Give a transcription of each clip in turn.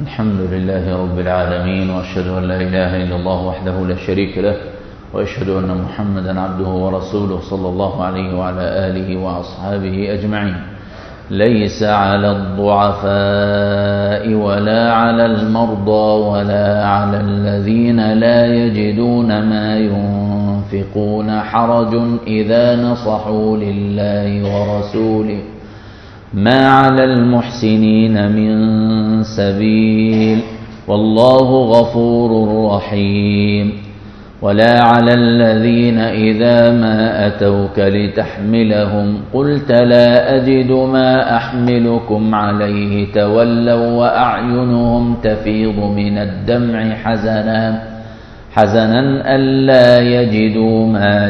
الحمد لله رب العالمين، وأشهد أن لا إله إلا الله وحده لا شريك له، وأشهد أن محمدا عبده ورسوله صلى الله عليه وعلى آله وأصحابه أجمعين. ليس على الضعفاء ولا على المرضى ولا على الذين لا يجدون ما ينفقون حرج إذا نصحوا لله ورسوله ما على المحسنين من سبيل والله غفور رحيم. ولا على الذين إذا ما أتوك لتحملهم قلت لا أجد ما أحملكم عليه تولوا وأعينهم تفيض من الدمع حزنا ألا يجدوا ما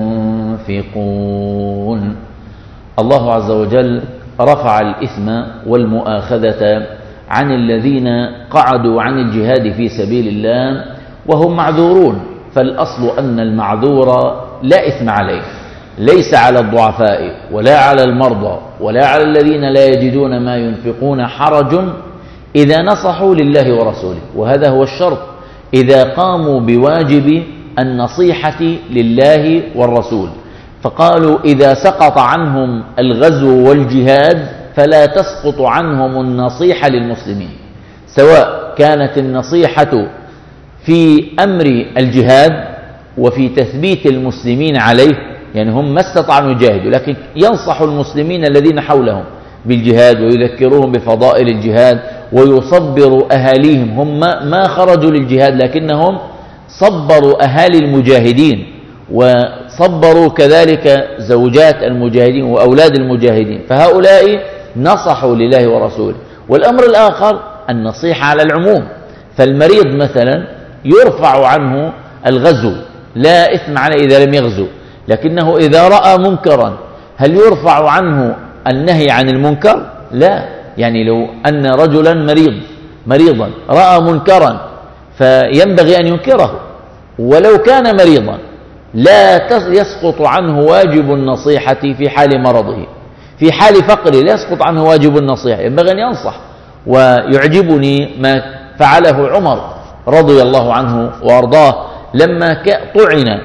ينفقون. الله عز وجل رفع الإثم والمؤاخذة عن الذين قعدوا عن الجهاد في سبيل الله وهم معذورون، فالأصل أن المعذور لا إثم عليه، ليس على الضعفاء ولا على المرضى ولا على الذين لا يجدون ما ينفقون حرج إذا نصحوا لله ورسوله، وهذا هو الشرط، إذا قاموا بواجب النصيحة لله والرسول. فقالوا إذا سقط عنهم الغزو والجهاد فلا تسقط عنهم النصيحة للمسلمين، سواء كانت النصيحة في أمر الجهاد وفي تثبيت المسلمين عليه، يعني هم ما استطاعوا يجاهدوا لكن ينصحوا المسلمين الذين حولهم بالجهاد ويذكروهم بفضائل الجهاد ويصبروا أهاليهم. هم ما خرجوا للجهاد لكنهم صبروا أهالي المجاهدين وصبروا كذلك زوجات المجاهدين وأولاد المجاهدين، فهؤلاء نصحوا لله ورسوله. والأمر الآخر النصيحة على العموم، فالمريض مثلا يرفع عنه الغزو، لا إثم عليه إذا لم يغزو، لكنه إذا رأى منكرا هل يرفع عنه النهي عن المنكر؟ لا، يعني لو أن رجلا مريضا رأى منكرا فينبغي أن ينكره، ولو كان مريضا لا يسقط عنه واجب النصيحة في حال مرضه، في حال فقره لا يسقط عنه واجب النصيحة، ينبغي أن ينصح. ويعجبني ما فعله عمر رضي الله عنه وأرضاه لما طعن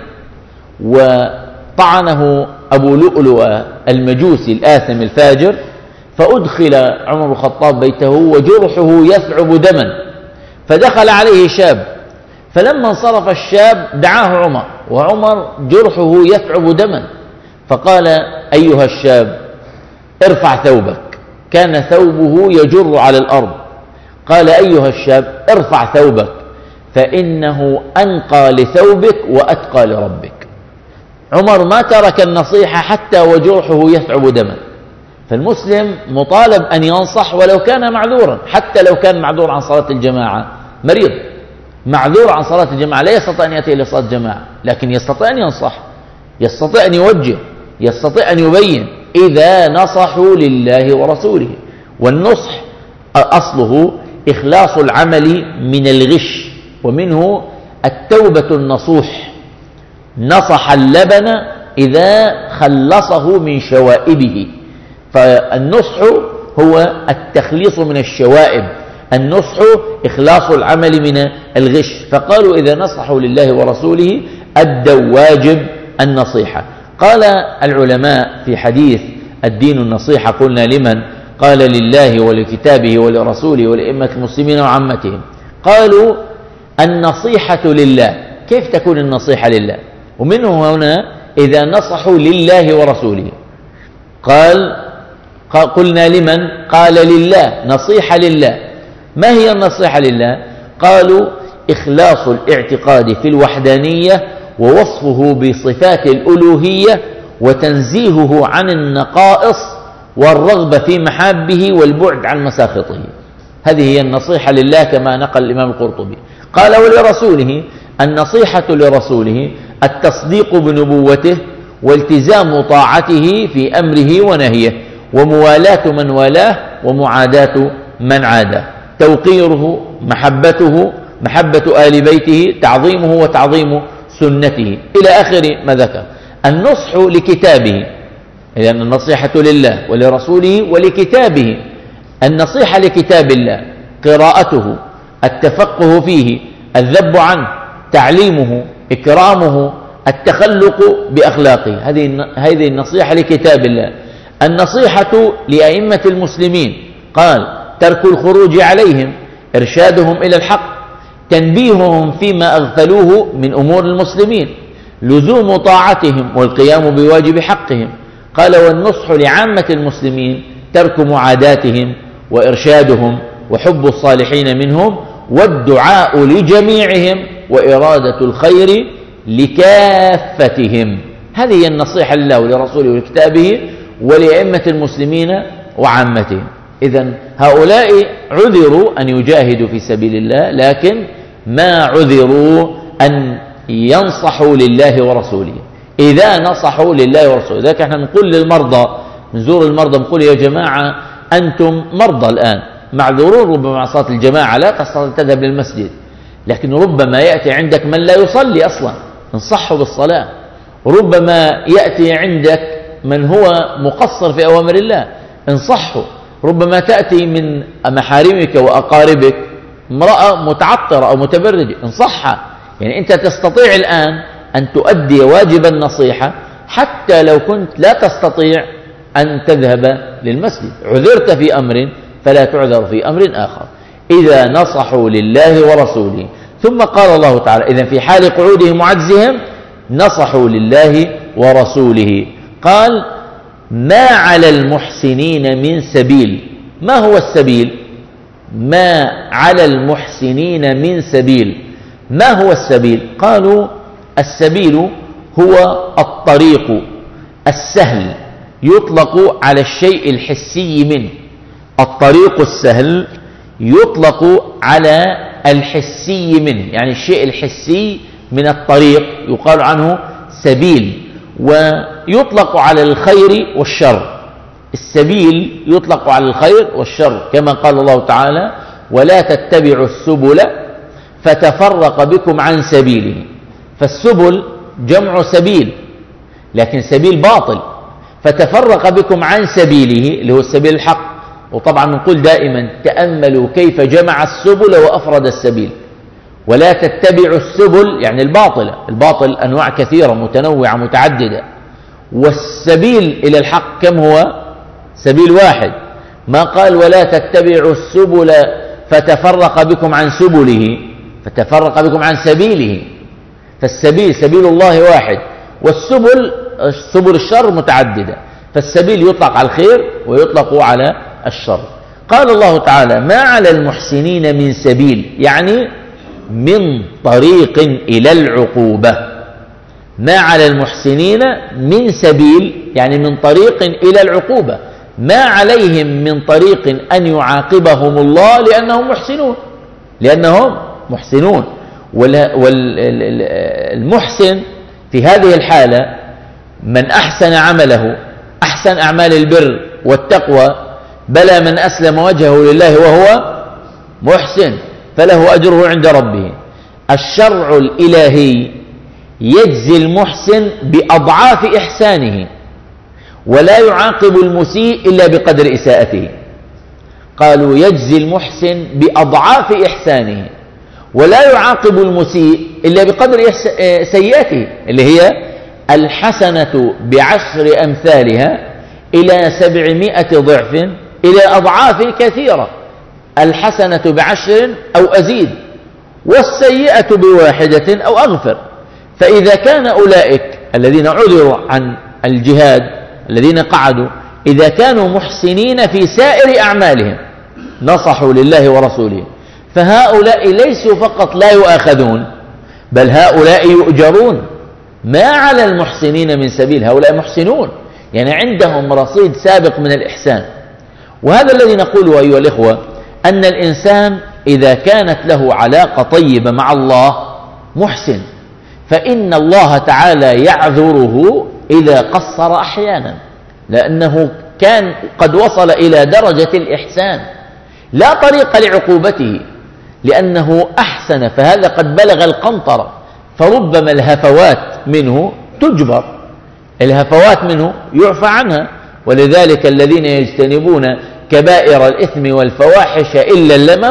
وطعنه أبو لؤلؤ المجوسي الآثم الفاجر، فأدخل عمر بن الخطاب بيته وجرحه يثعب دما، فدخل عليه شاب، فلما انصرف الشاب دعاه عمر وعمر جرحه يثعب دما، فقال أيها الشاب ارفع ثوبك، كان ثوبه يجر على الأرض، قال أيها الشاب ارفع ثوبك فإنه أنقى لثوبك وأتقى لربك. عمر ما ترك النصيحة حتى وجرحه يثعب دما. فالمسلم مطالب أن ينصح ولو كان معذورا، حتى لو كان معذور عن صلاة الجماعة، مريض معذور عن صلاة الجماعة لا يستطيع أن يأتي إلى صلاة الجماعة، لكن يستطيع أن ينصح، يستطيع أن يوجه، يستطيع أن يبين إذا نصحوا لله ورسوله. والنصح أصله إخلاص العمل من الغش، ومنه التوبة النصوح، نصح اللبن إذا خلصه من شوائبه، فالنصح هو التخليص من الشوائب، النصح إخلاص العمل من الغش. فقالوا إذا نصحوا لله ورسوله أدوا واجب النصيحة. قال العلماء في حديث الدين النصيحة قلنا لمن؟ قال لله ولكتابه ولرسوله ولأئمة المسلمين وعامتهم. قالوا النصيحة لله، كيف تكون النصيحة لله؟ ومنه هنا إذا نصحوا لله ورسوله. قلنا لمن؟ قال لله، نصيحة لله. ما هي النصيحة لله؟ قالوا إخلاص الاعتقاد في الوحدانية ووصفه بصفات الألوهية وتنزيهه عن النقائص والرغبة في محابه والبعد عن مساخطه، هذه هي النصيحة لله كما نقل الإمام القرطبي. قال ولرسوله النصيحة لرسوله التصديق بنبوته والتزام طاعته في أمره ونهيه، وموالاة من والاه ومعاداة من عاداه، توقيره، محبته، محبة آل بيته، تعظيمه وتعظيم سنته، إلى آخر ما ذكر. النصح لكتابه، إذن النصيحة لله ولرسوله ولكتابه. النصيحة لكتاب الله قراءته، التفقه فيه، الذب عنه، تعليمه، إكرامه، التخلق بأخلاقه. هذه النصيحة لكتاب الله. النصيحة لأئمة المسلمين قال: ترك الخروج عليهم، إرشادهم إلى الحق، تنبيههم فيما أغفلوه من أمور المسلمين، لزوم طاعتهم والقيام بواجب حقهم. قال: والنصح لعامة المسلمين ترك معاداتهم وإرشادهم وحب الصالحين منهم والدعاء لجميعهم وإرادة الخير لكافتهم. هذه هي النصيحة لله ولرسوله ولكتابه ولأئمة المسلمين وعامتهم. إذن هؤلاء عذروا أن يجاهدوا في سبيل الله، لكن ما عذروا أن ينصحوا لله ورسوله. إذا نصحوا لله ورسوله، ذلك احنا نقول للمرضى، نزور المرضى نقول: يا جماعة أنتم مرضى الآن، معذورون ربما مع صلاة الجماعة، لا تستطيع تذهب للمسجد، لكن ربما يأتي عندك من لا يصلي أصلا، انصحه بالصلاة. ربما يأتي عندك من هو مقصر في أوامر الله، انصحه. ربما تأتي من محارمك وأقاربك امرأة متعطرة أو متبرجة، انصحها. يعني أنت تستطيع الآن أن تؤدي واجب النصيحة حتى لو كنت لا تستطيع أن تذهب للمسجد. عذرت في أمر فلا تعذر في أمر آخر إذا نصحوا لله ورسوله. ثم قال الله تعالى: إذن في حال قعودهم وعجزهم نصحوا لله ورسوله. قال: ما على المحسنين من سبيل. ما هو السبيل؟ ما على المحسنين من سبيل. ما هو السبيل؟ قالوا: السبيل هو الطريق السهل، يطلق على الشيء الحسي منه. الطريق السهل يطلق على الحسي منه، يعني الشيء الحسي من الطريق يقال عنه سبيل. ويطلق على الخير والشر. السبيل يطلق على الخير والشر، كما قال الله تعالى: ولا تتبعوا السبل فتفرق بكم عن سبيله. فالسبل جمع سبيل، لكن سبيل باطل. فتفرق بكم عن سبيله اللي هو السبيل الحق. وطبعا نقول دائما: تأملوا كيف جمع السبل وأفرد السبيل. ولا تتبعوا السبل يعني الباطل. الباطل أنواع كثيرة متنوعة متعددة، والسبيل إلى الحق كم هو؟ سبيل واحد. ما قال: ولا تتبعوا السبل فتفرق بكم عن سبله، فتفرق بكم عن سبيله. فالسبيل سبيل الله واحد، والسبل سبل الشر متعددة. فالسبيل يطلق على الخير ويطلق على الشر. قال الله تعالى: ما على المحسنين من سبيل، يعني من طريق إلى العقوبة. ما على المحسنين من سبيل يعني من طريق إلى العقوبة. ما عليهم من طريق أن يعاقبهم الله لأنهم محسنون. والمحسن في هذه الحالة من أحسن عمله، أحسن أعمال البر والتقوى. بلى من أسلم وجهه لله وهو محسن فله أجره عند ربه. الشرع الإلهي يجزي المحسن بأضعاف إحسانه، ولا يعاقب المسيء إلا بقدر إساءته. قالوا: يجزي المحسن بأضعاف إحسانه، ولا يعاقب المسيء إلا بقدر سيئته، اللي هي الحسنة بعشر أمثالها إلى 700 ضعف إلى أضعاف كثيرة. الحسنة بعشر أو أزيد، والسيئة بواحدة أو أغفر. فإذا كان أولئك الذين عذروا عن الجهاد الذين قعدوا إذا كانوا محسنين في سائر أعمالهم نصحوا لله ورسوله، فهؤلاء ليسوا فقط لا يؤاخذون، بل هؤلاء يؤجرون. ما على المحسنين من سبيل. هؤلاء محسنون، يعني عندهم رصيد سابق من الإحسان. وهذا الذي نقوله أيها الإخوة، أن الإنسان إذا كانت له علاقة طيبة مع الله محسن، فإن الله تعالى يعذره إذا قصر أحيانا، لأنه كان قد وصل إلى درجة الإحسان لا طريق لعقوبته، لأنه أحسن، فهذا قد بلغ القنطرة. فربما الهفوات منه تجبر، الهفوات منه يعفى عنها. ولذلك الذين يجتنبون كبائر الإثم والفواحش إلا اللمم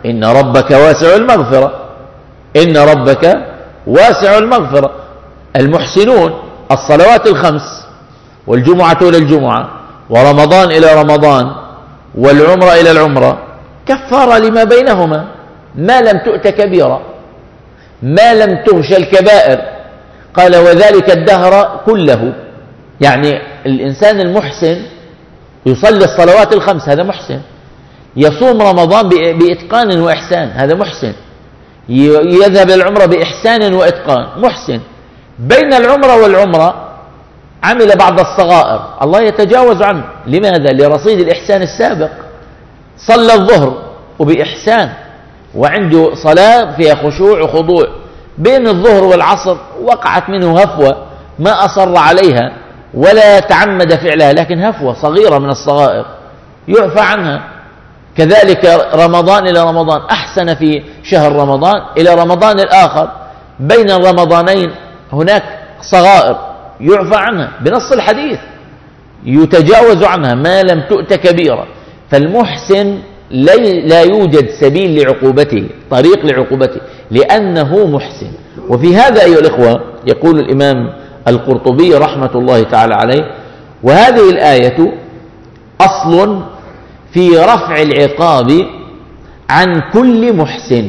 إن ربك واسع المغفرة، إن ربك واسع المغفرة. المحسنون الصلوات الخمس والجمعة إلى الجمعة ورمضان إلى رمضان والعمرة إلى العمرة كفارة لما بينهما ما لم تؤت كبيرة، ما لم تغش الكبائر. قال وذلك الدهر كله، يعني الإنسان المحسن يصلي الصلوات الخمس هذا محسن، يصوم رمضان بإتقان وإحسان هذا محسن، يذهب إلى العمرة بإحسان وإتقان محسن. بين العمرة والعمرة عمل بعض الصغائر الله يتجاوز عنه. لماذا؟ لرصيد الإحسان السابق. صلى الظهر وبإحسان وعنده صلاة فيها خشوع وخضوع، بين الظهر والعصر وقعت منه هفوة ما أصر عليها ولا تعمد فعلها، لكن هفوة صغيرة من الصغائر يعفى عنها. كذلك رمضان إلى رمضان أحسن في شهر رمضان إلى رمضان الآخر، بين الرمضانين هناك صغائر يعفى عنها بنص الحديث، يتجاوز عنها ما لم تؤت كبيرة. فالمحسن لا يوجد سبيل لعقوبته، طريق لعقوبته، لأنه محسن. وفي هذا أيها الإخوة يقول الإمام القرطبي رحمة الله تعالى عليه: وهذه الآية أصل في رفع العقاب عن كل محسن.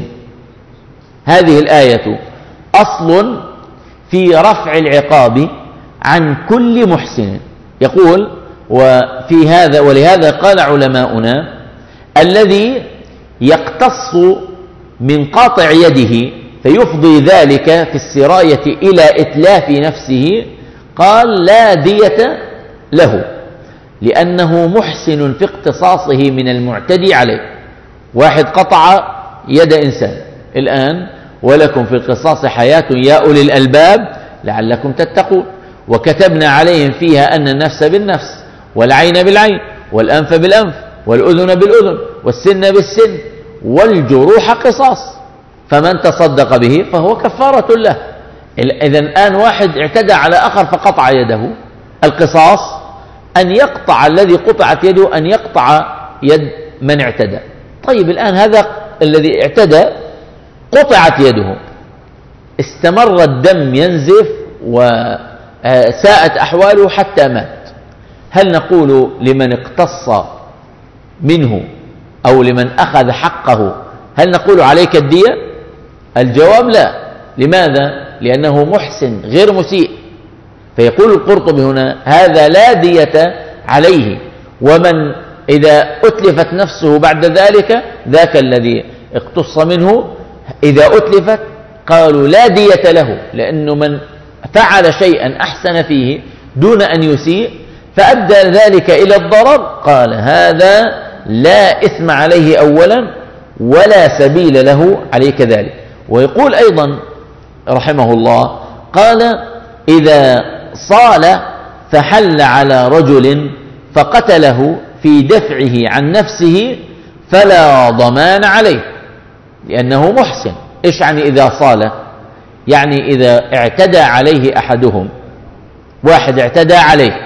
هذه الآية أصل في رفع العقاب عن كل محسن. يقول وفي هذا ولهذا قال علماؤنا: الذي يقتص من قاطع يده فيفضي ذلك في السراية إلى إتلاف نفسه، قال لا دية له، لأنه محسن في اقتصاصه من المعتدي عليه. واحد قطع يد إنسان الآن: ولكم في القصاص حياة يا أولي الألباب لعلكم تتقون، وكتبنا عليهم فيها أن النفس بالنفس والعين بالعين والأنف بالأنف والأذن بالأذن والسن بالسن والجروح قصاص، فمن تصدق به فهو كفارة له. إذن الآن واحد اعتدى على آخر فقطع يده، القصاص أن يقطع الذي قطعت يده أن يقطع يد من اعتدى. طيب الآن هذا الذي اعتدى قطعت يده، استمر الدم ينزف وساءت أحواله حتى مات، هل نقول لمن اقتص منه أو لمن أخذ حقه هل نقول عليك الدية؟ الجواب لا. لماذا؟ لأنه محسن غير مسيء. فيقول القرطبي هنا: هذا لا دية عليه، ومن إذا أتلفت نفسه بعد ذلك ذاك الذي اقتص منه إذا أتلفت قالوا لا دية له، لأنه من فعل شيئا أحسن فيه دون أن يسيء فأدى ذلك إلى الضرر، قال هذا لا إثم عليه أولا ولا سبيل له عليه كذلك. ويقول أيضا رحمه الله: قال إذا صال فحل على رجل فقتله في دفعه عن نفسه فلا ضمان عليه، لأنه محسن. إيش يعني إذا صال؟ يعني إذا اعتدى عليه أحدهم، واحد اعتدى عليك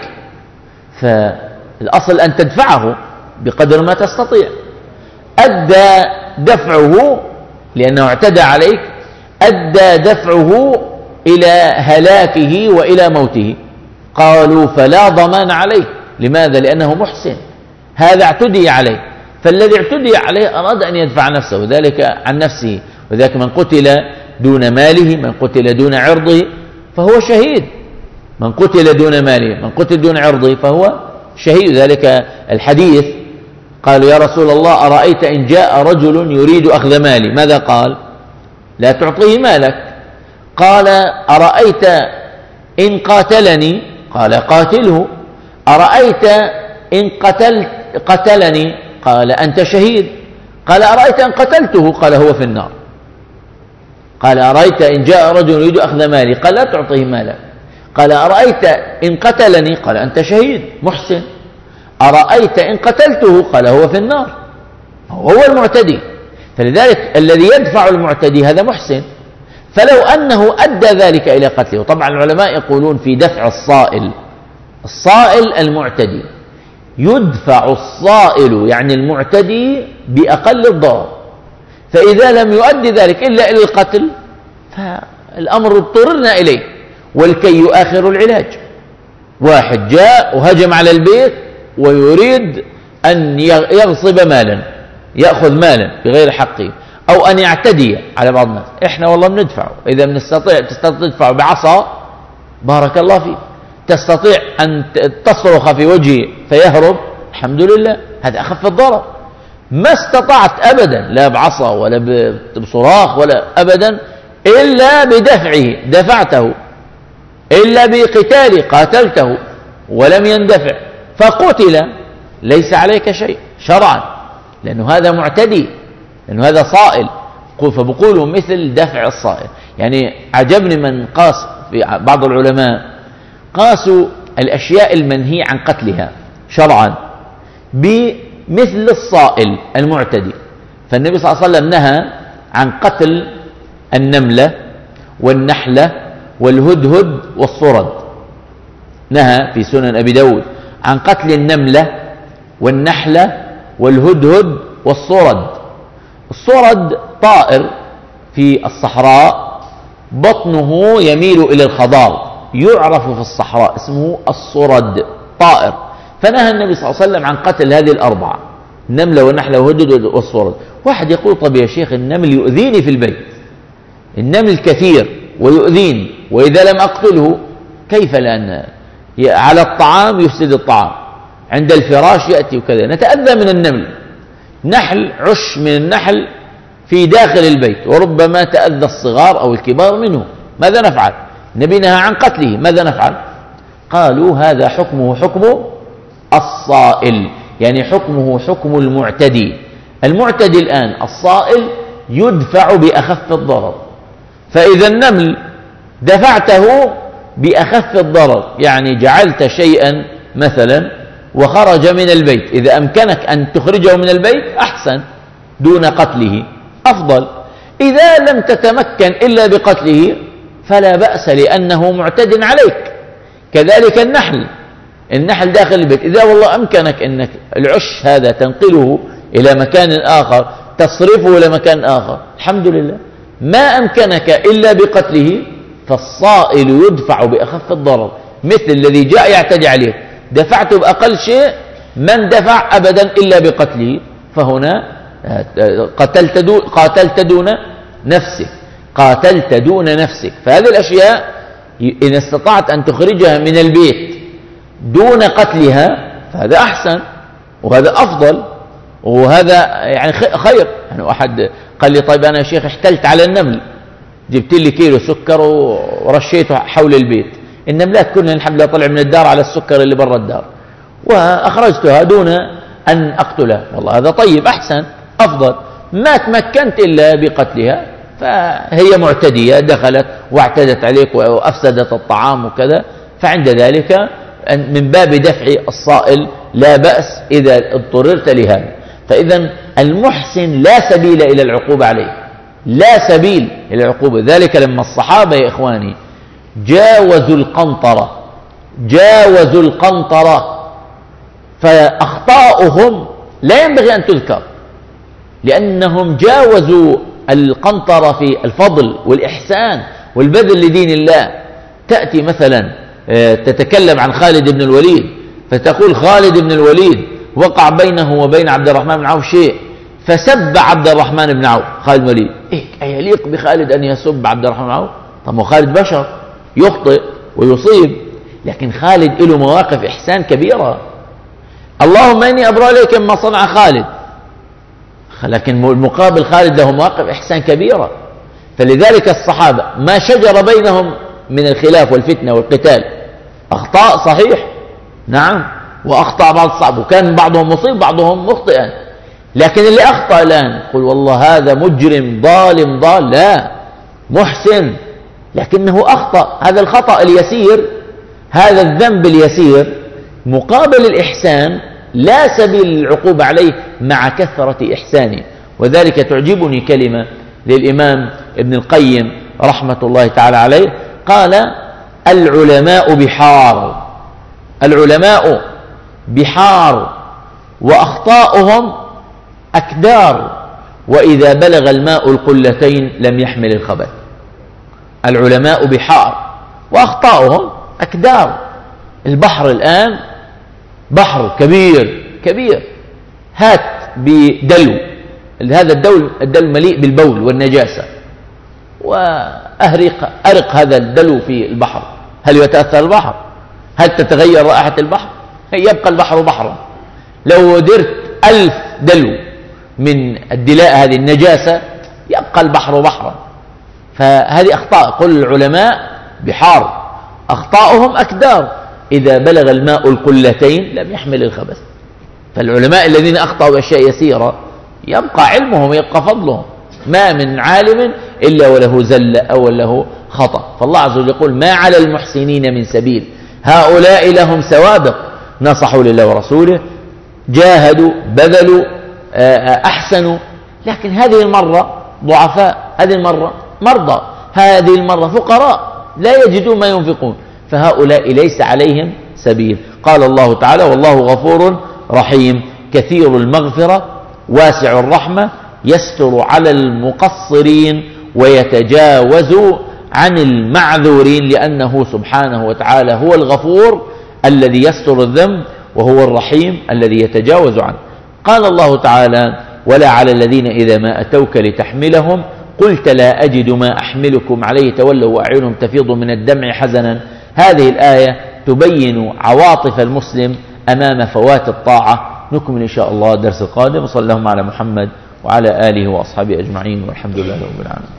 فالأصل أن تدفعه بقدر ما تستطيع، أدى دفعه لأنه اعتدى عليك، أدى دفعه إلى هلاكه وإلى موته، قالوا فلا ضمان عليه. لماذا؟ لأنه محسن، هذا اعتدي عليه، فالذي اعتدي عليه أراد أن يدفع نفسه وذلك عن نفسه، وذلك من قتل دون ماله، من قتل دون عرضه فهو شهيد، من قتل دون ماله، من قتل دون عرضه فهو شهيد. ذلك الحديث قالوا: يا رسول الله أرأيت إن جاء رجل يريد أخذ مالي، ماذا قال؟ لا تعطيه مالك. قال: أرأيت إن قاتلني؟ قال: قاتله. أرأيت إن قتلني؟ قال: أنت شهيد. قال: أرأيت إن قتلته؟ قال: هو في النار. قال: أرأيت إن جاء رجل يريد أخذ مالي؟ قال: لا تعطيه مالك. قال: أرأيت إن قتلني؟ قال: أنت شهيد محسن. أرأيت إن قتلته؟ قال: هو في النار، هو المعتدي. فلذلك الذي يدفع المعتدي هذا محسن، فلو أنه أدى ذلك إلى قتله. طبعا العلماء يقولون في دفع الصائل المعتدي يدفع الصائل يعني المعتدي بأقل الضرر، فإذا لم يؤدي ذلك إلا إلى القتل فالأمر اضطررنا إليه. والكي يؤخر العلاج. واحد جاء وهجم على البيت ويريد أن يغصب مالا، يأخذ مالا بغير حقه، أو أن يعتدي على بعض الناس. إحنا والله بندفعه، إذا تستطيع تدفع بعصا بارك الله فيك، تستطيع أن تصرخ في وجهه فيهرب، الحمد لله، هذا أخف الضرر. ما استطعت أبدا، لا بعصا ولا بصراخ ولا أبدا، إلا بدفعه، دفعته، إلا بقتال قاتلته ولم يندفع فقتل، ليس عليك شيء شرعا، لأنه هذا معتدي، لأنه هذا صائل. فبقولوا مثل دفع الصائل. يعني عجبني من قاس في بعض العلماء، قاسوا الأشياء المنهي عن قتلها شرعا بمثل الصائل المعتدي. فالنبي صلى الله عليه وسلم نهى عن قتل النملة والنحلة والهدهد والصرد. نهى في سنن أبي داود عن قتل النملة والنحلة والهدهد والصرد. الصرد طائر في الصحراء بطنه يميل إلى الخضار، يعرف في الصحراء اسمه الصرد، طائر. فنهى النبي صلى الله عليه وسلم عن قتل هذه الأربعة، النملة والنحلة والهدهد والصرد. واحد يقول طب يا شيخ النمل يؤذيني في البيت، النمل كثير ويؤذيني، وإذا لم أقتله كيف؟ لأن على الطعام يفسد الطعام، عند الفراش يأتي وكذا، نتأذى من النمل. نحل، عش من النحل في داخل البيت، وربما تأذى الصغار أو الكبار منه، ماذا نفعل؟ النبي نهى عن قتله، ماذا نفعل؟ قالوا هذا حكمه حكم الصائل، يعني حكمه حكم المعتدي. المعتدي الآن الصائل يدفع بأخف الضرر. فإذا النمل دفعته بأخف الضرر، يعني جعلت شيئا مثلا وخرج من البيت، إذا أمكنك أن تخرجه من البيت أحسن دون قتله أفضل. إذا لم تتمكن إلا بقتله فلا بأس لأنه معتد عليك. كذلك النحل داخل البيت، إذا والله أمكنك أنك العش هذا تنقله إلى مكان آخر، تصرفه إلى مكان آخر، الحمد لله. ما أمكنك إلا بقتله فالصائل يدفع بأخف الضرر، مثل الذي جاء يعتدي عليه دفعته بأقل شيء، من دفع أبدا إلا بقتله، فهنا قاتلت دون نفسك. فهذه الأشياء إن استطعت أن تخرجها من البيت دون قتلها فهذا أحسن وهذا أفضل، وهذا يعني خير. يعني واحد قال لي طيب أنا يا شيخ احتلت على النمل، جبت لي كيلو سكر ورشيته حول البيت، النملات كلها الحمد لله طلع من الدار على السكر اللي برا الدار، وأخرجتها دون أن أقتلها، والله هذا طيب أحسن أفضل. ما تمكنت إلا بقتلها فهي معتدية، دخلت واعتدت عليك وأفسدت الطعام وكذا، فعند ذلك من باب دفع الصائل لا بأس إذا اضطررت لهذا. فإذا المحسن لا سبيل إلى العقوبة عليه، لا سبيل إلى العقوبة. ذلك لما الصحابة يا إخواني جاوزوا القنطرة فأخطاؤهم لا ينبغي أن تذكر، لأنهم جاوزوا القنطرة في الفضل والإحسان والبذل لدين الله. تأتي مثلا تتكلم عن خالد بن الوليد فتقول خالد بن الوليد وقع بينه وبين عبد الرحمن بن عوف شيء فسب عبد الرحمن بن عوف. خالد بن الوليد أيليق بخالد أن يسب عبد الرحمن بن عوف؟ طب خالد بشر يخطئ ويصيب، لكن خالد له مواقف إحسان كبيرة. اللهم إني أبرأ إليك مما صنع خالد، لكن المقابل خالد له مواقف إحسان كبيرة. فلذلك الصحابة ما شجر بينهم من الخلاف والفتنة والقتال أخطاء صحيح، نعم، وأخطأ بعض الصحابة وكان بعضهم مصيب بعضهم مخطئا، لكن اللي أخطأ الآن قل والله هذا مجرم ظالم ضال، لا، محسن لكنه أخطأ. هذا الخطأ اليسير، هذا الذنب اليسير مقابل الإحسان لا سبيل للعقوبة عليه مع كثرة إحسانه. وذلك تعجبني كلمة للإمام ابن القيم رحمة الله تعالى عليه، قال العلماء بحار وأخطاؤهم أكدار وإذا بلغ الماء القلتين لم يحمل الخبث. العلماء بحار وأخطاؤهم أكدار. البحر الآن بحر كبير كبير، هات بدلو، هذا الدلو مليء بالبول والنجاسة، وأرق هذا الدلو في البحر، هل يتأثر البحر؟ هل تتغير رائحة البحر؟ يبقى البحر بحرا. لو درت 1000 دلو من الدلاء هذه النجاسة يبقى البحر بحرا. فهذه أخطاء. قل العلماء بحار أخطاؤهم أكدار. إذا بلغ الماء القلتين لم يحمل الخبث. فالعلماء الذين أخطأوا بأشياء يسيرة يبقى علمهم، يبقى فضلهم. ما من عالم إلا وله زلة أو له خطأ. فالله عز وجل يقول ما على المحسنين من سبيل، هؤلاء لهم سوابق، نصحوا لله ورسوله، جاهدوا، بذلوا، أحسنوا، لكن هذه المرة ضعفاء، هذه المرة مرضى، هذه المرة فقراء لا يجدون ما ينفقون، فهؤلاء ليس عليهم سبيل. قال الله تعالى والله غفور رحيم كثير المغفرة واسع الرحمة يستر على المقصرين ويتجاوز عن المعذورين، لأنه سبحانه وتعالى هو الغفور الذي يستر الذنب، وهو الرحيم الذي يتجاوز عنه. قال الله تعالى ولا على الذين إذا ما أتوك لتحملهم قلت لا أجد ما أحملكم عليه تولوا وأعينهم تفيض من الدمع حزنا. هذه الآية تبين عواطف المسلم أمام فوات الطاعة. نكمل إن شاء الله الدرس القادم. وصلى اللهم على محمد وعلى آله وأصحابه أجمعين، والحمد لله رب العالمين.